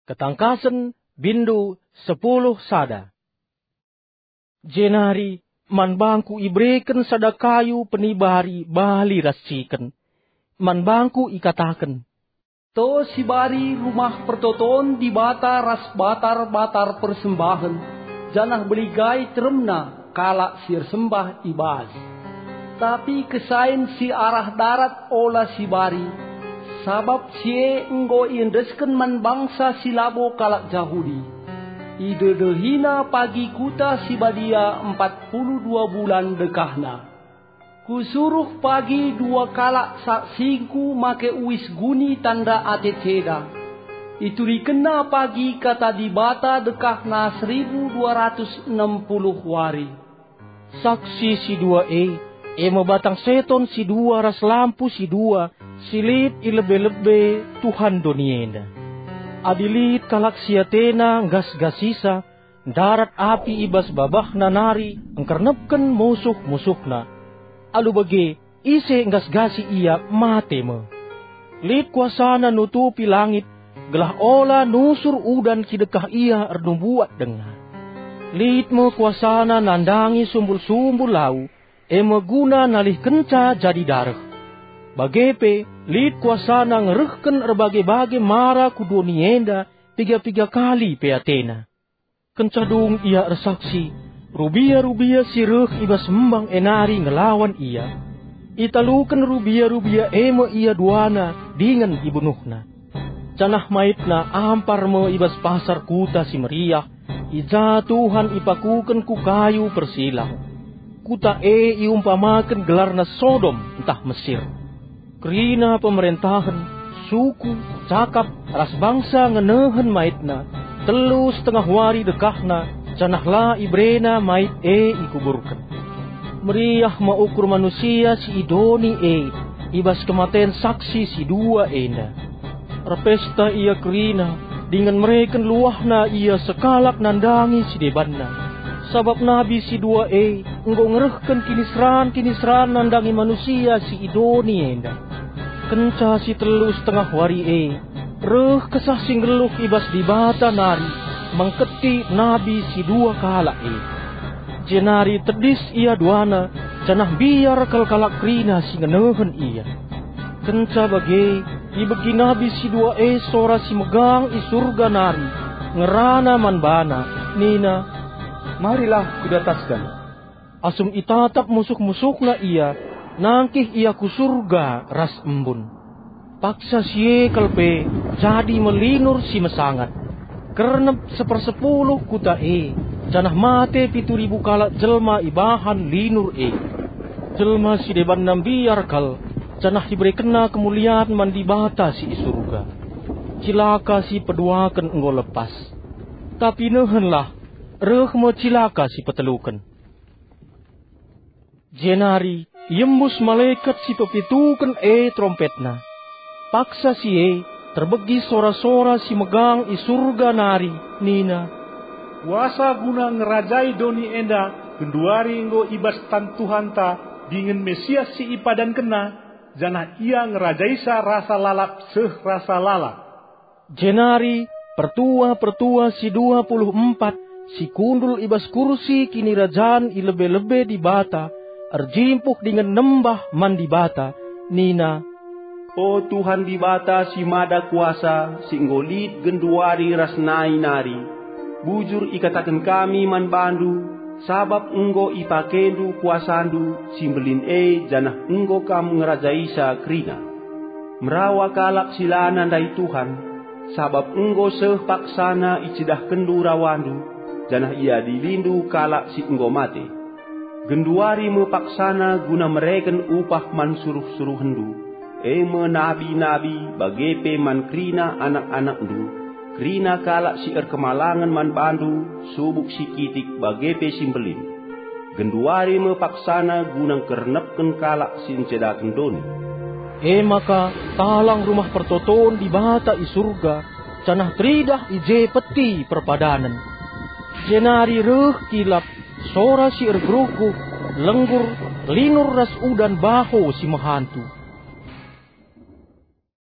ketangkasen bindu 10 sada. Jenari man bangku ibreken sada kayu penibari bali rasiken. Man bangku ikataken. To sibari rumah pertoton di bata ras batar-batar persembahan. Janah beligai teremna kalak sir sembah ibas. Tapi kesain si arah darat ola sibari. Sabab sie enggo indesken man bangsa silabo kalak Jahudi. Idedehina pagi kuta si badia 42 bulan dekahna. Kusuruh pagi 2 kalak saksingku make uis guni tanda ateceda. Itu dikena pagi kata di bata dekahna 1260 wari. Saksi si 2 ema batang seton si 2 ras lampu si 2 silit ilebe-lebe Tuhan donienda. Adilit kalak siatena gas-gasisa, darat api ibas babah nanari, engkarnepken musuh-musuhna. Alu bage, ise gas-gasi ia mate me. Lit kuasana nutupi langit, gelah ola nusur udan kidekah ia erdumbuat dengar. Lit me kuasana nandangi sumbul-sumbul lau, guna nalih kenca jadi darah. Bagepe, lit kuasana ngerehken erbage-bage mara kudonienda 3 kali peatena. Kencadung ia ersaksi, rubia-rubia sireh ibas membang enari ngelawan ia. Italuken rubia-rubia ia duana dengan ibunuhna. Canah maitna ampar me ibas pasar kuta si meriah, ija Tuhan ipakuken ku kayu persilang. Kuta iumpamaken gelarna Sodom entah Mesir. Kerina pemerintahan, suku, cakap, ras bangsa ngenehen maitna, 3,5 wari dekahna, canahlah ibrena mait ikuburkan. Meriah maukur manusia si idoni ibas kematian saksi si 2 enda. Repesta ia kerina, dengan mereken luahna ia sekalak nandangi si debanna. Sabab nabi si 2 enggo ngerehken kinisran nandangi manusia si idoni enda. Kenca si 3,5 wari reh kesah singgeluh ibas di bata nari, mengketi nabi si 2 kalak Jenari tedis ia duana, canah biar kalak krina si ngenehen ia. Kenca bage, ibegi nabi si 2 sora si megang i surga nari, ngerana manbana, nina, marilah kudataskan. Asum itatap musuh-musuhna ia, nangkih ia ku surga ras embun. Paksa sie kalpe jadi melinur si mesangat. Kernep 1/10 kuta canah mate 7.000 kalak jelma ibahan linur Jelma si deban nambiar kal, canah diberi kena kemuliaan mandi bata si surga. Cilaka si peduakan enggo lepas. Tapi nehenlah, reh mo cilaka si petelukan. Jenari yembus malaikat si pepituken trompetna. Paksa si terbegi sora-sora si megang i surga nari, nina. Kuasa guna ngerajai doni enda, genduari enggo ibas tan Tuhanta, dingin Mesias si ipadan kena, janah ia ngerajaisa rasa lalap rasa lalap. Jenari pertua si 24, si kundul ibas kursi kini rajaan i lebe-lebe di bata, erjimpuh dengan nembah mandi bata, nina. O Tuhan di bata si mada kuasa, si nggolit genduari rasnai nari. Bujur ikatakan kami man bandu, sabab enggo ipakendu kuasandu, simbelin janah enggo kamu ngerajaisa krina. Merawa kalak silanan dari Tuhan, sabab enggo seh paksana icidah kendu rawandu, janah ia dilindu kalak si enggo mate. Genduari mepaksana guna mereken upah man suruh-suruh hendu. Nabi-nabi bagepe man krina anak-anak ndu. Krina kalak si kemalangan man bandu, subuk si kitik bagepe simbelin. Genduari mepaksana gunang kernepken kalak si encedaken doni. Maka talang rumah pertoton di bata i surga, canah tridah ije peti perpadanan. Jenari reh kilap, sora si ergruku, lenggur, linur ras udan baho si mahantu.